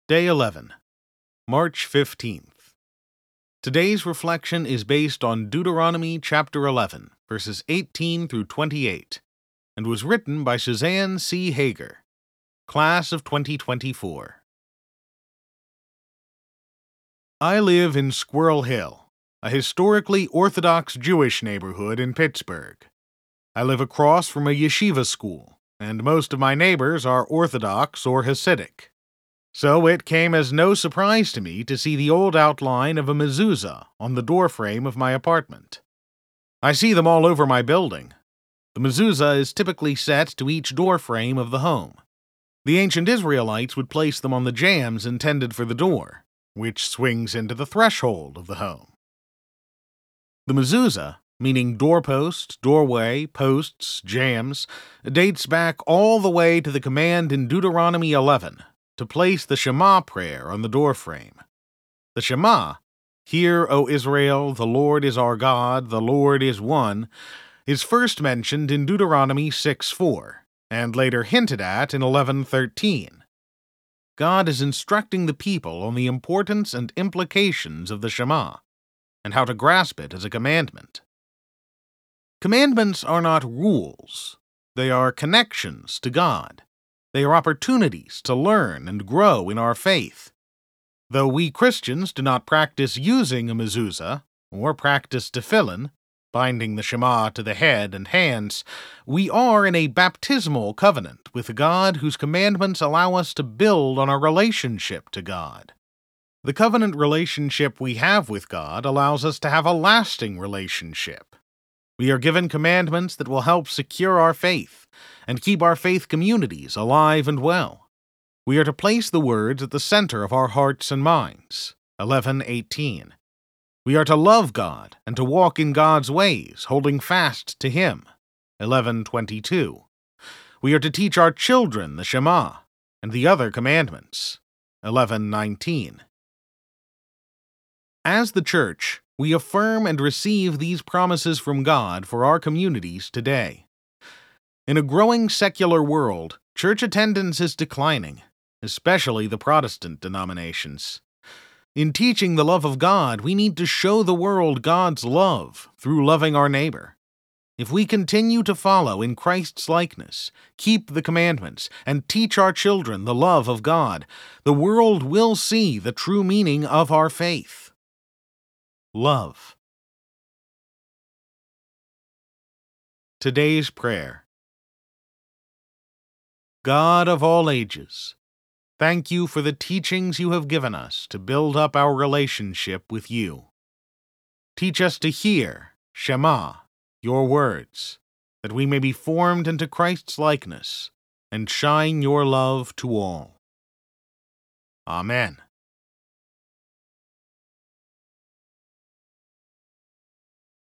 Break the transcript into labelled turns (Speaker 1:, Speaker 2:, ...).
Speaker 1: Day 11, March 15th. Today's reflection is based on Deuteronomy chapter 11, verses 18 through 28, and was written by Suzanne C. Hager, Class of 2024. I live in Squirrel Hill, a historically Orthodox Jewish neighborhood in Pittsburgh. I live across from a yeshiva school, and most of my neighbors are Orthodox or Hasidic. So it came as no surprise to me to see the old outline of a mezuzah on the doorframe of my apartment. I see them all over my building. The mezuzah is typically set to each doorframe of the home. The ancient Israelites would place them on the jambs intended for the door, which swings into the threshold of the home. The mezuzah, meaning doorpost, doorway, posts, jambs, dates back all the way to the command in Deuteronomy 11 to place the Shema prayer on the doorframe. The Shema, "Hear, O Israel, the Lord is our God, the Lord is one," is first mentioned in Deuteronomy 6:4, and later hinted at in 11:13. God is instructing the people on the importance and implications of the Shema, and how to grasp it as a commandment. Commandments are not rules. They are connections to God. They are opportunities to learn and grow in our faith. Though we Christians do not practice using a mezuzah, or practice tefillin, binding the Shema to the head and hands, we are in a baptismal covenant with God whose commandments allow us to build on our relationship to God. The covenant relationship we have with God allows us to have a lasting relationship. We are given commandments that will help secure our faith and keep our faith communities alive and well. We are to place the words at the center of our hearts and minds. 11:18. We are to love God and to walk in God's ways, holding fast to Him. 11:22. We are to teach our children the Shema and the other commandments. 11:19. As the Church, we affirm and receive these promises from God for our communities today. In a growing secular world, church attendance is declining, especially the Protestant denominations. In teaching the love of God, we need to show the world God's love through loving our neighbor. If we continue to follow in Christ's likeness, keep the commandments, and teach our children the love of God, the world will see the true meaning of our faith. Love. Today's prayer. God of all ages, thank you for the teachings you have given us to build up our relationship with you. Teach us to hear, Shema, your words, that we may be formed into Christ's likeness and shine your love to all. Amen.